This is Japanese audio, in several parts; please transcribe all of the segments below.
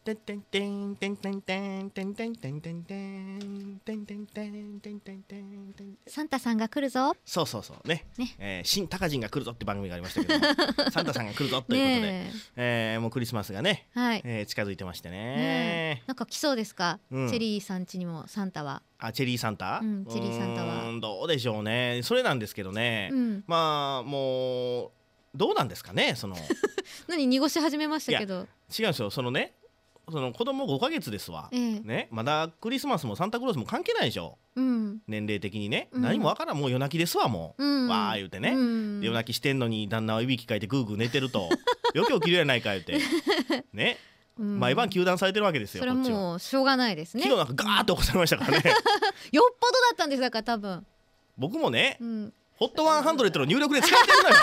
てんてんてんてんてんてんてんてんてんてんてんてんてんてんてんてんてんてん。 サンタさんが来るぞ。 そうそうそうね。新タカジンが来るぞって番組がありましたけど、サンタさんが来るぞということで、もうクリスマスがね、近づいてましてね。 なんか来そうですか、チェリーさん家にもサンタは。 チェリーサンタ？ チェリーサンタはどうでしょうね。それなんですけどね。まあもうどうなんですかね。その何濁し始めましたけど。 違うんですよ。その子供5ヶ月ですわ、ね、まだクリスマスもサンタクロースも関係ないでしょ、年齢的にね、何もわからん、もう夜泣きですわ、もう、わー言うてね、夜泣きしてんのに旦那はいびきかいてグーグー寝てると余計起きるやないか言うてね、毎晩糾弾されてるわけですよ。 それはもうしょうがないですね。 昨日なんかガーッと起こされましたからねよっぽどだったんです。だから多分僕もね、HOT100の入力で使ってるのよ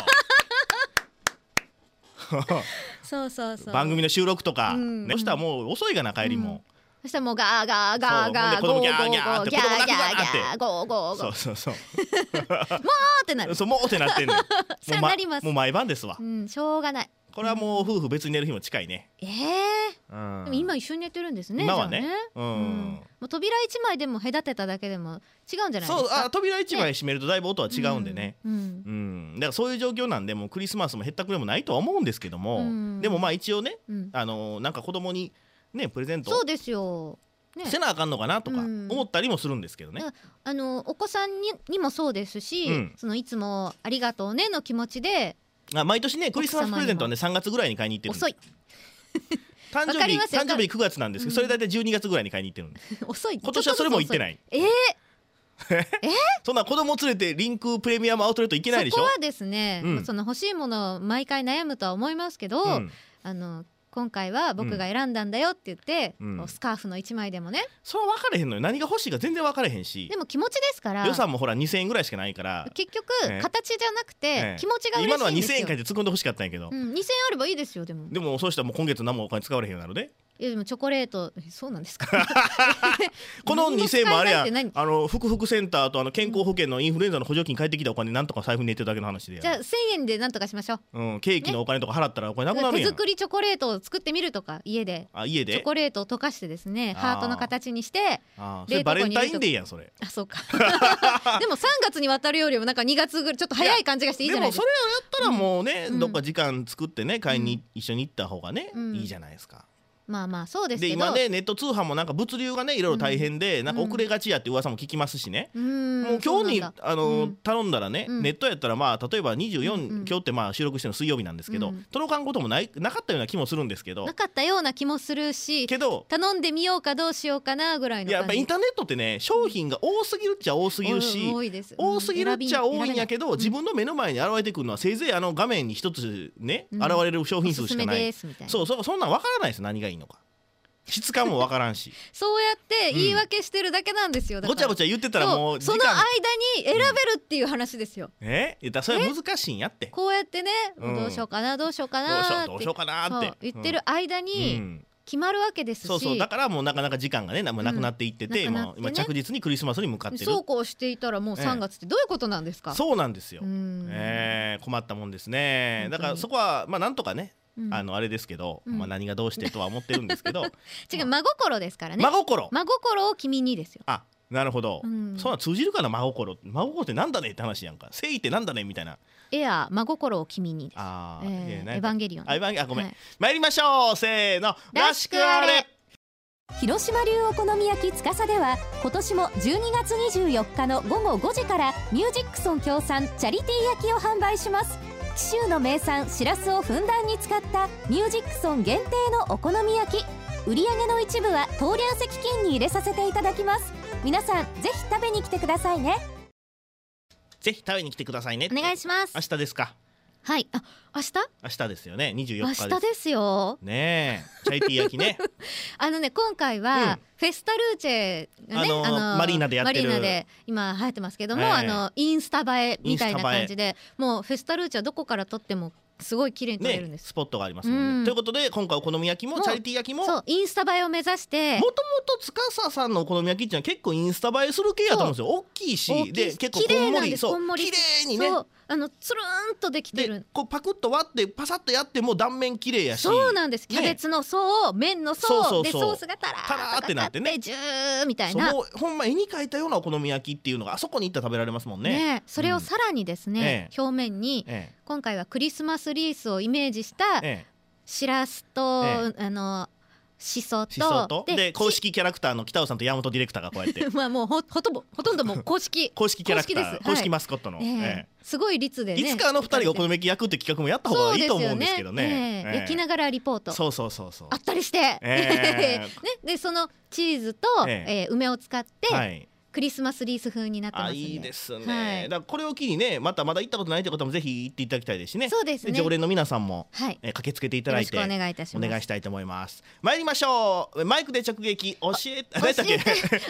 そう番組の収録とか、そしたらもう遅いがな、帰りも、 そしたらもうガーガーガーガーゴーゴーゴーギャーギャーギャーゴーゴーゴーそうもうってなる。 そうもうってなってんねんそれなります。 もう毎晩ですわ。 しょうがない。 これはもう夫婦別に寝る日も近いね。 でも今一緒に寝てるんですね。 今はね。 もう扉一枚でも隔てただけでも違うんじゃないですか。 そう、扉一枚閉めるとだいぶ音は違うんでね。だからそういう状況なんで、もうクリスマスもへったくれもないとは思うんですけども、でもまあ一応ね、なんか子供にねプレゼント。 そうですよ。 せなあかんのかなとか思ったりもするんですけどね。 お子さんにもそうですし、いつもありがとうねの気持ちで。 毎年ねクリスマスプレゼントはね3月ぐらいに買いに行ってるんです。 遅い誕生日9月なんですけど、それ大体12月ぐらいに買いに行ってるんです。 遅い。 今年はそれも行ってない。そんな子供連れてリンクプレミアムアウトレット行けないでしょ。 そこはですね、その欲しいものを毎回悩むとは思いますけど、今回は僕が選んだんだよって言って、スカーフの1枚でもね。 それは分かれへんのよ。何が欲しいか全然分かれへんし。 でも気持ちですから。 予算もほら2000円ぐらいしかないから、 結局形じゃなくて気持ちが嬉しいんですよ。 今のは2000円書いて突っ込んで欲しかったんやけど、 2000円あればいいですよ。でもそうしたらもう今月何もお金使われへんようになるで。 いやでもチョコレート、そうなんですかこの2000円もあれや、福福センターと健康保険のインフルエンザの補助金返ってきたお金なんとか財布に入れてるだけの話で。 じゃあ1000円でなんとかしましょう。ケーキのお金とか払ったらお金なくなるやん。 手作りチョコレートを作ってみるとか、家でチョコレートを溶かしてですね、ハートの形にしてそれバレンタインデーやんそれ。 そうかでも3月に渡るよりもなんか2月ぐらいちょっと早い感じがしていいじゃないですか。 でもそれをやったらもうね、どっか時間作ってね買いに一緒に行った方がねいいじゃないですか。 まあまあそうですけど、 で今ねネット通販もなんか物流がねいろいろ大変で、なんか遅れがちやって噂も聞きますしね。もう今日に頼んだらね、ネットやったらまあ例えば24、今日ってまあ収録してるの水曜日なんですけど、届かんこともなかったような気もするんですけど。 なかったような気もするし、頼んでみようかどうしようかなぐらいの感じ。 やっぱインターネットってね商品が多すぎるっちゃ多すぎるし、多すぎるっちゃ多いんやけど、自分の目の前に現れてくるのはせいぜい画面に一つね現れる商品数しかない。そんなん分からないです。何がいいのか質感もわからんしそうやって言い訳してるだけなんですよ。 ごちゃごちゃ言ってたらもうその間に選べるっていう話ですよ。 それは難しいんやって。 こうやってね、どうしようかなどうしようかなって言ってる間に決まるわけですし、 だからもうなかなか時間がねなくなっていってて、今着実にクリスマスに向かってる。 そうこうしていたらもう3月ってどういうことなんですか。 そうなんですよ。困ったもんですね。だからそこはまあなんとかね、あれですけど、何がどうしてとは思ってるんですけど違う、真心ですからね。真心を君にですよ。 あ、なるほど。そんな通じるかな。真心ってなんだねって話やんか。誠意ってなんだねみたいな。真心を君にです。エヴァンゲリオン。 ごめん。参りましょう。せーの、らしくあれ。 広島流お好み焼き司では今年も12月24日の午後5時からミュージックソン協賛チャリティー焼きを販売します。紀州の名産しらすをふんだんに使ったミュージックソン限定のお好み焼き、売上の一部は当リャン石金に入れさせていただきます。皆さんぜひ食べに来てくださいね。 ぜひ食べに来てくださいね。 お願いします。 明日ですか。 はい。明日ですよね。24日です。 明日ですよ。 ねえ、チャリティー焼きね。 今回はフェスタルーチェがね、 マリーナでやってる、 マリーナで今流行ってますけども、インスタ映えみたいな感じで、もうフェスタルーチェはどこから撮ってもすごい綺麗に撮れるんです。 スポットがありますもんね。ということで今回お好み焼きもチャリティー焼きもインスタ映えを目指して、 もともと司さんのお好み焼きっていうのは結構インスタ映えする系やと思うんですよ。大きいしで結構こんもり、綺麗にね。 つるんとできてる。 でこうパクッと割ってパサッとやっても断面綺麗やし。 そうなんです、キャベツの層、麺の層でソースがタラーってなってね、 ジューみたいな。 ほんま絵に描いたようなお好み焼きっていうのがあそこに行ったら食べられますもんね。 それをさらにですね、表面に今回はクリスマスリースをイメージしたしらすとしそとで公式キャラクターの北尾さんと山本ディレクターがこうやってまあもうほとんどもう公式キャラクター、公式マスコットの、 すごい率でね、 いつかお二人がお好み焼き焼くって企画もやった方がいいと思うんですけどね。 焼きながらリポートそうあったりして、でそのチーズと梅を使ってクリスマスリース風になってますんで。 いいですね。だからこれを機にね、まだ行ったことないという方もぜひ行っていただきたいですしね。 そうですね。 常連の皆さんも駆けつけていただいてよろしくお願いいたします。 お願いしたいと思います。参りましょう。マイクで直撃教えて教えてチェリー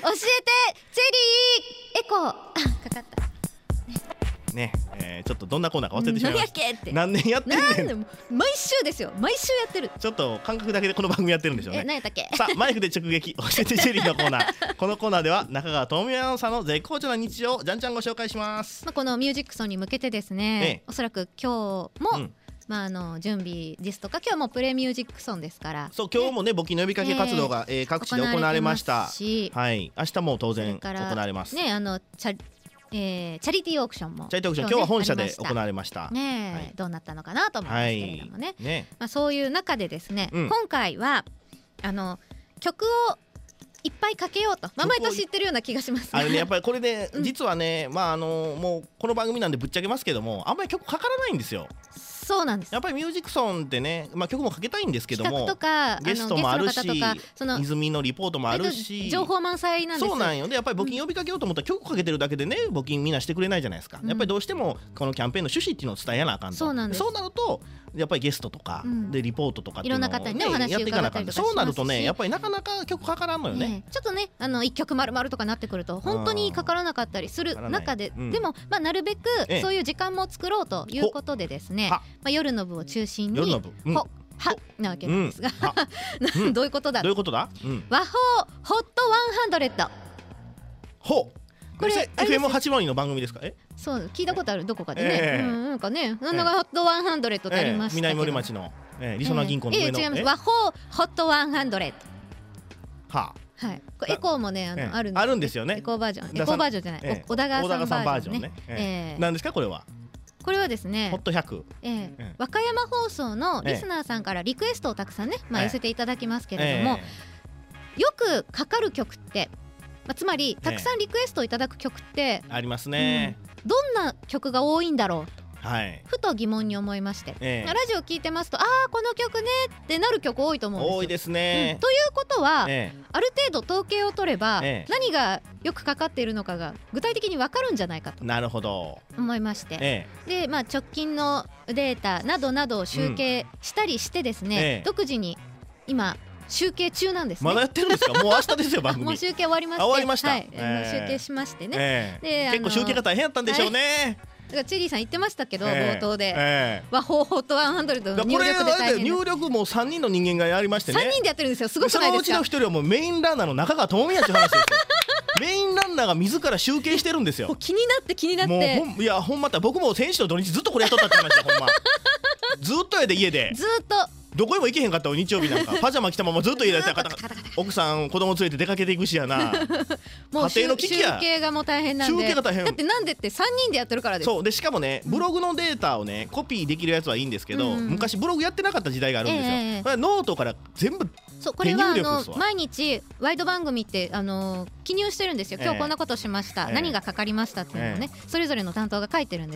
エコーかかったね。ちょっとどんなコーナーか忘れてしまいました。何年やってんねん。 毎週ですよ、毎週やってる。 ちょっと感覚だけでこの番組やってるんでしょうね。 何やったっけ。 さあマイクで直撃教えてチェリーのコーナーこのコーナーでは中川智美アナウンサーの絶好調な日常をじゃんじゃんご紹介します。 このミュージックソンに向けてですね、おそらく今日も、準備ですとか今日もプレミュージックソンですから、 そう今日もね募金の呼びかけ活動が、各地で行われました。はい、明日も当然行われますね。チャリティーオークションも今日は本社で行われましたね。どうなったのかなと思うんですけれどもね、そういう中でですね、今回は曲をいっぱいかけようと、毎年言ってるような気がしますね。 やっぱりこれで実はね、もうこの番組なんでぶっちゃけますけども、あんまり曲かからないんですよ。 そうなんです。 やっぱりミュージックソンってね、曲もかけたいんですけども、 企画とかゲストもあるし、泉のリポートもあるし、 情報満載なんですよ。 そうなんよ。でやっぱり募金呼びかけようと思ったら曲かけてるだけでね、募金みんなしてくれないじゃないですか。やっぱりどうしてもこのキャンペーンの趣旨っていうのを伝えなあかんと。そうなるとやっぱりゲストとかでリポートとかっていうのをやっていかなあかん。そうなるとね、やっぱりなかなか曲かからんのよね。 ちょっとね一曲丸々とかなってくると本当にかからなかったりする中で、でもなるべくそういう時間も作ろうということでですね、夜の部を中心にはなわけなんですが、どういうことだ。 和法ホット100。 ほう、これ FM802 の番組ですか。 そう聞いたことある、どこかでね。なんかね、なんだかホット100ってありましたけど、 南森町のりそな銀行の上の。 違います。和法ホット100。 ははい、エコーもねあるんですよね。 エコーバージョンじゃない、小田川さんバージョンね。 何ですかこれは。 これはですね、 ホット100、 和歌山放送のリスナーさんからリクエストをたくさんね、寄せていただきますけれども、よくかかる曲って、つまりたくさんリクエストをいただく曲ってありますね。 どんな曲が多いんだろうと、ふと疑問に思いまして、ラジオ聞いてますと、この曲ねってなる曲多いと思うんですよ。 多いですね。 ということは、ある程度統計を取れば、何がよくかかっているのかが具体的に分かるんじゃないかと思いまして、で直近のデータなどなどを集計したりしてですね、独自に今集計中なんですね。 まだやってるんですか。もう明日ですよ番組。 もう集計終わりまして、 終わりました。 集計しましてね。 で結構集計が大変だったんでしょうね。 だからチェリーさん言ってましたけど、冒頭で和法ホット100の入力で大変。 入力も3人の人間がやりましてね。 3人でやってるんですよ。すごくないですか。 そのうちの1人はもうメインランナーの中川智美やっていう話ですよ。メインランナーが自ら集計してるんですよ。 気になってもういやほんまた僕も選手の土日ずっとこれやっとったって話だ。ほんまずっとやで家でずっとどこにも行けへんかったの。日曜日なんかパジャマ着たままずっと家で奥さん子供連れて出かけていくしやな。 もう家庭の危機や。集計がもう大変なんで。 集計が大変。 だってなんでって3人でやってるからです。 そうでしかもね、ブログのデータをねコピーできるやつはいいんですけど、昔ブログやってなかった時代があるんですよ。これノートから全部手入力ですわ。 毎日ワイド番組って記入してるんですよ。今日こんなことしました、何がかかりましたっていうのをね、それぞれの担当が書いてるんです。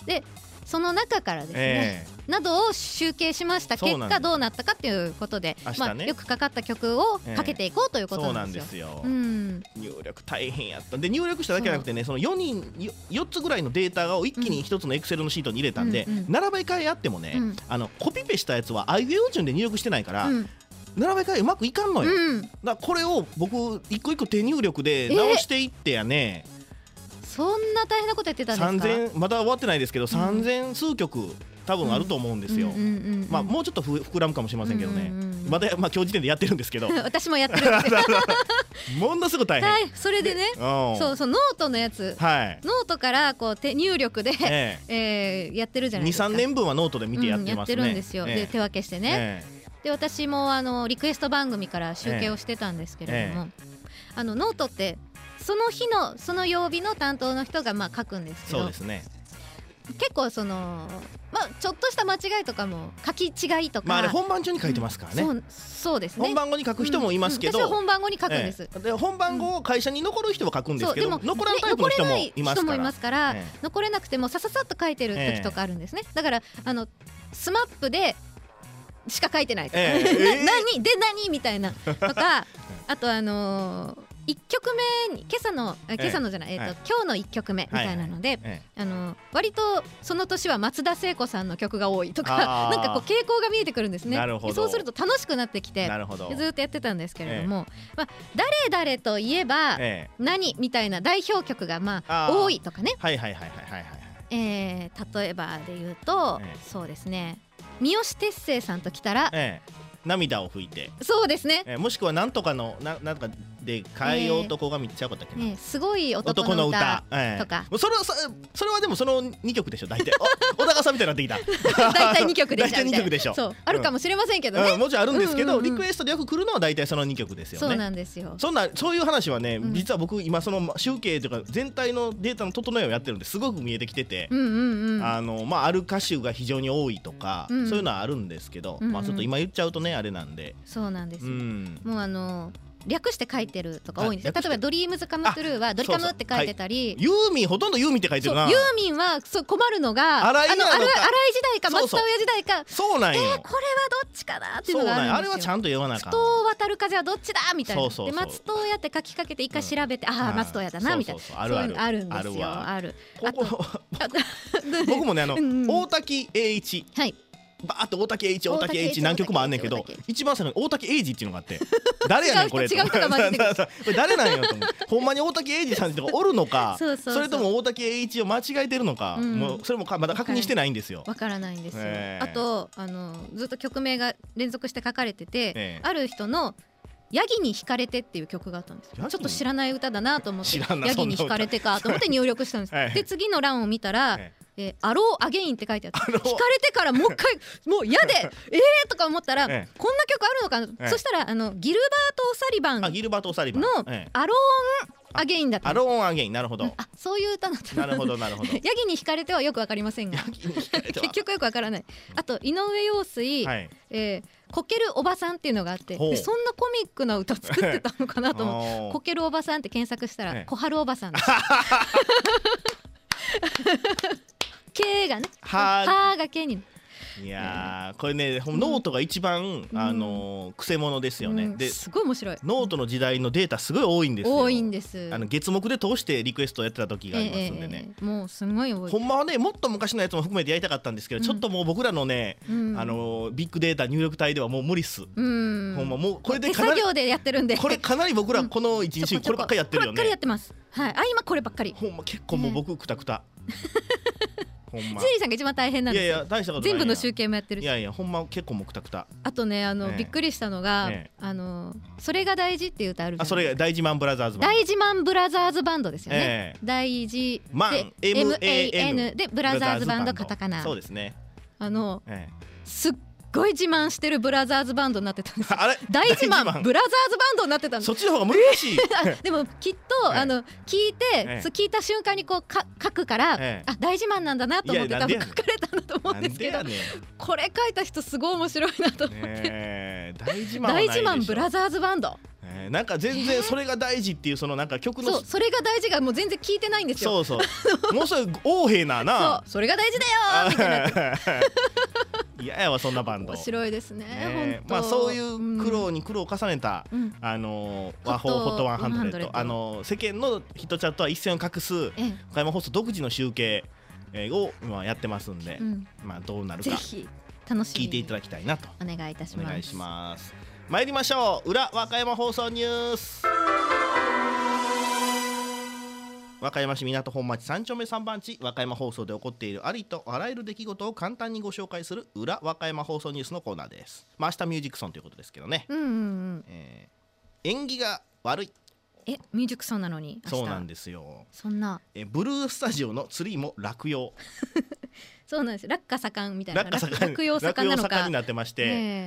でその中からですね、などを集計しました結果どうなったかということで、よくかかった曲をかけていこうということなんですよ。 入力大変やった。で入力しただけじゃなくてね、その4つぐらいのデータを一気に1つのエクセルのシートに入れたんで、並べ替えあってもね、コピペしたやつはあいうえお順で入力してないから、並べ替えうまくいかんのよ。だからこれを僕一個一個手入力で直していってやね。 そんな大変なことやってたんですか。 まだ終わってないですけど、3000数曲多分あると思うんですよ。まあもうちょっと膨らむかもしれませんけどね、まだまあ今日時点でやってるんですけど私もやってるんですよものすごく大変、 はい、それでね、そうそうノートのやつ、ノートからこう手入力でやってるじゃないですか。 2,3 年分はノートで見てやってますね。 やってるんですよ。で手分けしてね、で私もリクエスト番組から集計をしてたんですけれども、ノートってその日のその曜日の担当の人がまあ書くんですけど、 そうですね、 結構そのまあちょっとした間違いとかも書き違いとか、 まああれ本番中に書いてますからね。 そうですね。 本番後に書く人もいますけど、 私は本番後に書くんです。 で本番後を会社に残る人は書くんですけど、残らんタイプの人もいますから、残れなくてもさささっと書いてる時とかあるんですね。だからスマップでしか書いてないとか、何みたいなとか、あと1曲目に今朝のじゃない、今日の1曲目みたいなので、割とその年は松田聖子さんの曲が多いとか、なんかこう傾向が見えてくるんですね。そうすると楽しくなってきてずっとやってたんですけれども、誰々といえば何みたいな代表曲がまあ多いとかね。例えばで言うと、そうですね、三好哲星さんときたら、 涙を拭いて、 そうですね、 もしくはなんとかのなんとかで海洋男が見ちゃうかったっけな、 すごい男の歌とか、 それはでもその2曲でしょ大体。小高さんみたいになってきた大体2曲でしょ。 大体2曲でしょ。 そうあるかもしれませんけどね、 もちろんあるんですけど、リクエストでよく来るのは大体その2曲ですよね。 そうなんですよ。 そういう話はね、実は僕今その集計というか全体のデータの整えをやってるんですごく見えてきてて、ある歌手が非常に多いとか、そういうのはあるんですけど、まあちょっと今言っちゃうとねあれなんで。 そうなんです。もう略して書いてるとか多いんですよ。例えばドリームズカムトゥルーはドリカムって書いてたり、 ユーミンほとんどユーミンって書いてるな。 ユーミンは困るのが荒井時代か松田親時代か、 そうなんよ。 これはどっちかなっていうのがあるんですよ。 あれはちゃんと言わなあかん。 ふと渡る風はどっちだみたいな。で松任谷って書きかけて一回調べて、ああ松任谷だなみたいな、そういうのあるんですよ。ある。 僕もね大滝栄一、バーッと大竹栄一何曲もあんねんけど、一番最後に大竹栄一っていうのがあって誰やねんこれ違う人が混ぜてくるこれ誰なんよと思って、ほんまに大竹栄一さんっておるのかそれとも大竹栄一を間違えてるのか、もうそれもまだ確認してないんですよ。 わからないんですよ。あとずっと曲名が連続して書かれてて、ある人のヤギに惹かれてっていう曲があったんです。ちょっと知らない歌だなと思って、ヤギに惹かれてかと思って入力したんです。で次の欄を見たらアローアゲインって書いてあって、惹かれてからもう一回もう嫌でとか思ったら、こんな曲あるのかな。そしたらギルバート・オサリバンのアローンアゲインだった。 アローンアゲイン、なるほど。 そういう歌だった。 なるほどヤギに惹かれてはよくわかりませんが結局よくわからない。あと井上陽水、こけるおばさんっていうのがあって、そんなコミックな歌作ってたのかなと思うこけるおばさんって検索したら小春おばさんですK がね、はが K に。 いやこれね、ノートが一番くせ者ですよね。 ですごい面白い。 ノートの時代のデータすごい多いんですよ。 多いんです。 月目で通してリクエストをやってた時がありますんでね、 もうすごい多い。 ほんまはねもっと昔のやつも含めてやりたかったんですけど、ちょっともう僕らのねビッグデータ入力体ではもう無理っす。ほんまもうこれで手作業でやってるんで、 これかなり僕らこの1日こればっかりやってるよね。 こればっかりやってます。はい、今こればっかり。 ほんま結構もう僕くたくた。 ジェリーさんが一番大変なんですよ。 いやいや大したことない。 全部の集計もやってるし。 いやいやほんま結構もくたくた。 あとねびっくりしたのがそれが大事っていう歌あるじゃないですか。 それ大事マンブラザーズバンド。 大事マンブラザーズバンドですよね。大事マン MAN でブラザーズバンドカタカナ。 そうですね。 すっごい自慢してるブラザーズバンドになってたんですよ。 あれ大自慢ブラザーズバンドになってたんです。 そっちの方が難しい。 でもきっと聞いて聞いた瞬間にこう書くから大自慢なんだなと思って多分書かれたんだと思うんですけど、これ書いた人すごい面白いなと思って。 大自慢ブラザーズバンド。 なんか全然それが大事っていうそのなんか曲のそれが大事がもう全然聞いてないんですよ。 そうもうそれ横柄なな。 それが大事だよみたいな。 いややわそんなバンド。 面白いですね。 まあそういう苦労に苦労を重ねたホット100、世間のヒットチャットは一線を画す岡山放送独自の集計を今やってますんで、まあどうなるかぜひ楽しみに聞いていただきたいなとお願いいたします。 お願いします。参りましょう。裏和歌山放送ニュース。 和歌山市港本町3丁目3番地、和歌山放送で起こっているありとあらゆる出来事を簡単にご紹介する裏和歌山放送ニュースのコーナーです。明日ミュージックソンということですけどね、縁起が悪い。 ミュージックソンなのにそうなんですよ。 そんなブルースタジオのツリーも落葉そうなんです。落下盛んみたいな、 落葉盛んになってまして、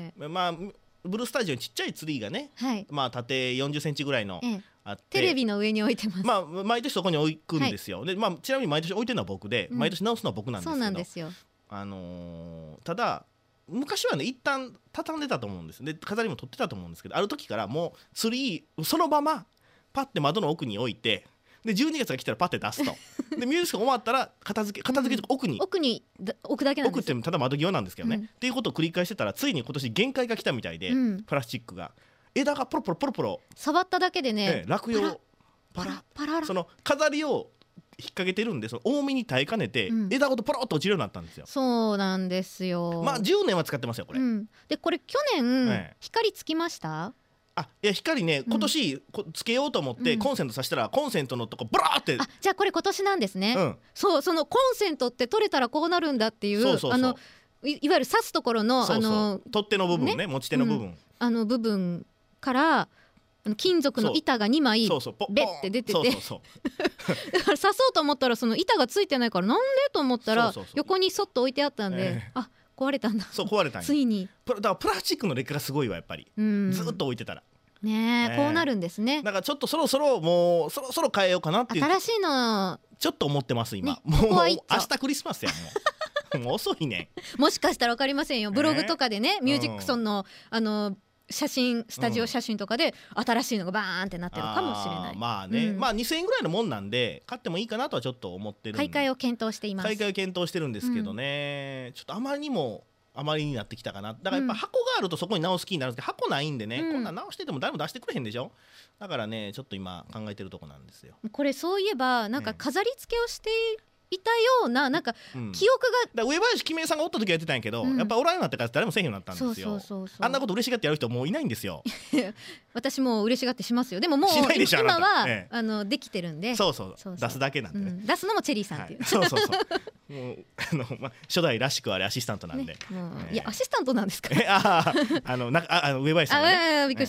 まあブルースタジオにちっちゃいツリーがね、まあ縦40センチぐらいのあって、 テレビの上に置いてます。 まあ毎年そこに置くんですよ。で、まあちなみに毎年置いてるのは僕で、毎年直すのは僕なんですけど、 そうなんですよ。 ただ昔はね一旦畳んでたと思うんです。で飾りも取ってたと思うんですけど、ある時からもうツリーそのままパッて窓の奥に置いて、で12月が来たらパッて出すとでミュージックが終わったら片付けと奥に置くだけなんです。 奥ってただ窓際なんですけどね、っていうことを繰り返してたら、ついに今年限界が来たみたいで、プラスチックが枝がポロポロ触っただけでね、 落葉パラその飾りを引っ掛けてるんで、その多めに耐えかねて、枝ごとポロッと落ちるようになったんですよ。 そうなんですよ。 まあ10年は使ってますよこれ、 でこれ去年、光つきました？ いや光ね、今年つけようと思ってコンセントさしたら、コンセントのとこブラーって、 じゃあこれ今年なんですね。そのコンセントって取れたらこうなるんだっていう、いわゆる挿すところの取っ手の部分ね、持ち手の部分、 部分から金属の板が2枚ベッて出てて、だから刺そうと思ったらその板がついてないから、なんでと思ったら横にそっと置いてあったんで、壊れたんだ。 そう壊れたんや。 ついにだからプラスチックの劣化がすごいわやっぱり、ずっと置いてたらね、こうなるんですね。 だからちょっとそろそろ変えようかなっていう、 新しいのちょっと思ってます今、もう明日クリスマスやもう遅いねもしかしたら分かりませんよ。ブログとかでね、ミュージックソンの写真、スタジオ写真とかで新しいのがバーンってなってるかもしれない。 まあね、まあ2000円ぐらいのもんなんで買ってもいいかなとはちょっと思ってるんで、 買い替えを検討しています。 買い替えを検討してるんですけどね、ちょっとあまりになってきたかな。だからやっぱ箱があるとそこに直す気になるんですけど、箱ないんでね、こんなん直してても誰も出してくれへんでしょ。だからねちょっと今考えてるとこなんですよ。 これそういえばなんか飾り付けをしていたような、なんか記憶が、 上林決めさんがおった時はやってたんやけど、やっぱおらんようになってから誰もせえへんようになったんですよ。あんなこと嬉しがってやる人もういないんですよ私も嬉しがってしますよ。でももう今はできてるんで、 そう出すだけなんでね、 出すのもチェリーさんっていう、 そうもう初代らしくあれアシスタントなんで、 いやアシスタントなんですか上林さんがね、 びっくりした。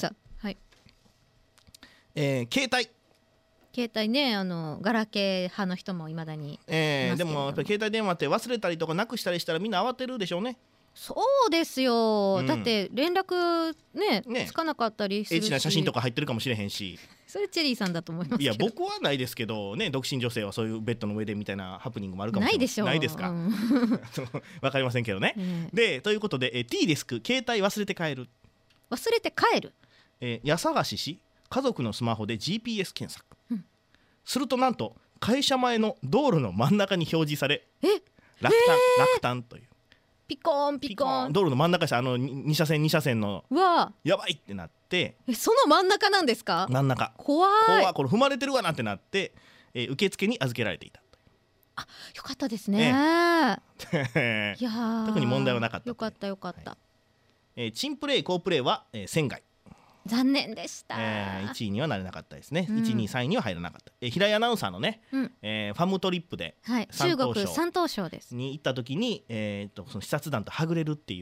携帯ね、ガラケー派の人もいまだにいますけれども、 でもやっぱり携帯電話って忘れたりとかなくしたりしたらみんな慌てるでしょうね。 そうですよ、だって連絡ねつかなかったりするし、 エッチな写真とか入ってるかもしれへんし、 それチェリーさんだと思いますけど。 いや僕はないですけどね、独身女性はそういうベッドの上でみたいなハプニングもあるかもしれない。 ないでしょう。 ないですかわかりませんけどね、でということで T デスク携帯忘れて帰る。 忘れて帰る、 家探しし家族のスマホで GPS 検索、するとなんと会社前の道路の真ん中に表示され、落胆という、 ピコンピコン、 道路の真ん中で2車線のやばいってなって、 その真ん中なんですか。 真ん中怖い、 これ踏まれてるわなってなって、受付に預けられていた。 よかったですね、いや特に問題はなかった。 よかったよかった、 チンプレイ好プレイは仙外、 残念でした、 1位にはなれなかったですね、1位2位3位には入らなかった。平井アナウンサーのね、ファムトリップで中国山東省ですに行った時に、その視察団とはぐれるっていう、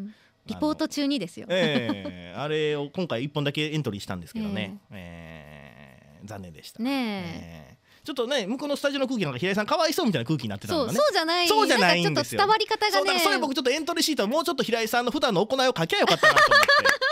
リポート中にですよ、 あれを今回1本だけエントリーしたんですけどね、残念でしたね。ちょっとね向こうのスタジオの空気なんか平井さんかわいそうみたいな空気になってたのがね、 そうじゃないんですよ。ちょっと伝わり方がね、 それ僕ちょっとエントリーシートもうちょっと平井さんの普段の行いを書きゃよかったなと思って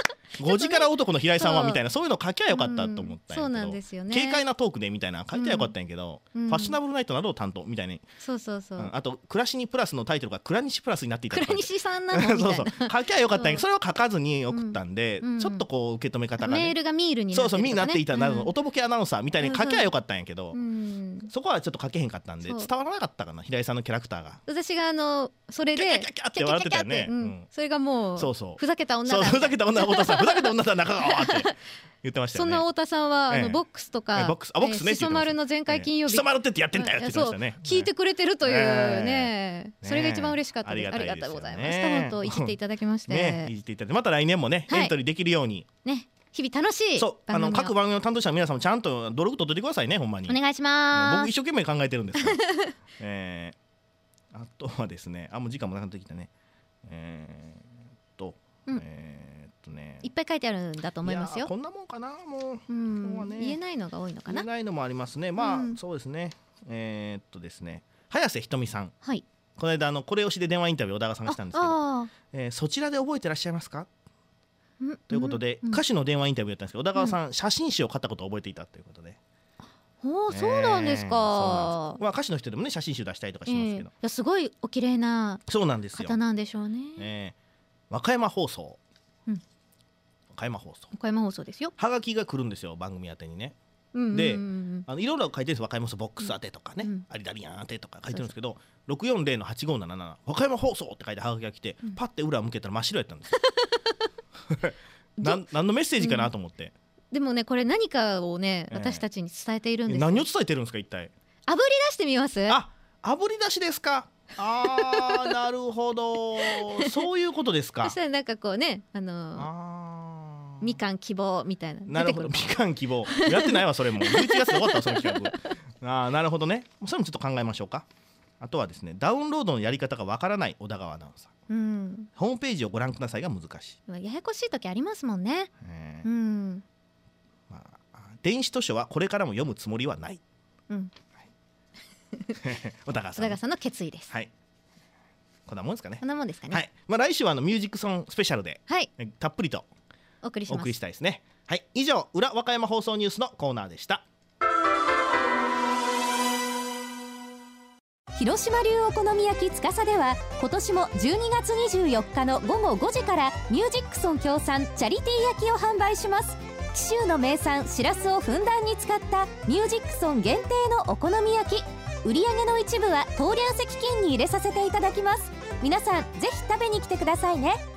5時から男の平井さんはみたいな、そういうの書きゃよかったと思ったんやけど、 そうなんですよね、 軽快なトークでみたいな書いてゃよかったんやけど、ファッショナブルナイトなどを担当みたいに、あと暮らしにプラスのタイトルが倉西プラスになっていた倉西さんなのみたいな書きゃよかったんやけど、それを書かずに送ったんで、ちょっとこう受け止め方がね、 メールがミールになってミールになっていたなど、おとぼけアナウンサーみたいに書きゃよかったんやけど、そこはちょっと書けへんかったんで伝わらなかったかな、平井さんのキャラクターが。 私がそれでキャキャキャって笑ってたよね、 それがもうふざけた女だ、 ふざけた女は太田さん、ふざけた女だ中川って言ってましたよね。 そんな太田さんはボックスとかしそ丸の前回金曜日、 しそ丸ってやってんだよって言ってましたね。 聞いてくれてるというね、それが一番嬉しかったです。ありがとうございました。本当いじっていただきまして、 いじっていただいて、また来年もねエントリーできるように日々楽しい番組を各番組の担当者の皆さんもちゃんと努力取っててくださいね、ほんまにお願いします。 僕一生懸命考えてるんですよあとはですね、もう時間もなくなってきたね。 いっぱい書いてあるんだと思いますよ。 こんなもんかな、もう、 言えないのが多いのかな。 言えないのもありますね。そうですね。ですね、早瀬ひとみさん、 はい、 この間これ推しで電話インタビューを小田川さんがしたんですけど、そちらで覚えてらっしゃいますかということで、歌手の電話インタビューだったんですけど、小田川さん、写真誌を買ったことを覚えていたということで。 そうなんですか。 歌手の人でもね写真集出したりとかしますけど、 いやすごいお綺麗な方なんでしょうね。 和歌山放送、和歌山放送ですよ。はがきが来るんですよ、番組宛てにね。で、いろいろ書いてるんです。和歌山放送ボックス宛てとかね、アリダリアン宛てとか書いてるんですけど、640-8577和歌山放送って書いてはがきが来て、パッて裏向けたら真っ白やったんですよ何のメッセージかなと思って。でもね、これ何かをね、私たちに伝えているんです。 何を伝えてるんですか、一体。 あぶり出してみます。 あぶり出しですか。なるほど、そういうことですか。 そしたらなんかこうね、みかん希望みたいな。 なるほど、みかん希望やってないわそれも。11月で終わったわその企画。なるほどね、それもちょっと考えましょうか。あとはですね、ダウンロードのやり方がわからない小田川アナウンサー、ホームページをご覧くださいが難しい。 ややこしい時ありますもんね。 電子図書はこれからも読むつもりはない。小田川さんの決意です。 はい、こんなもんですかね。 こんなもんですかね。 はい、来週はミュージックソンスペシャルで、たっぷりとお送りしたいですね。はい、以上裏和歌山放送ニュースのコーナーでした。 広島流お好み焼き司では今年も12月24日の午後5時からミュージックソン協賛チャリティー焼きを販売します。紀州の名産しらすをふんだんに使ったミュージックソン限定のお好み焼き、売上の一部は当梁石金に入れさせていただきます。皆さんぜひ食べに来てくださいね。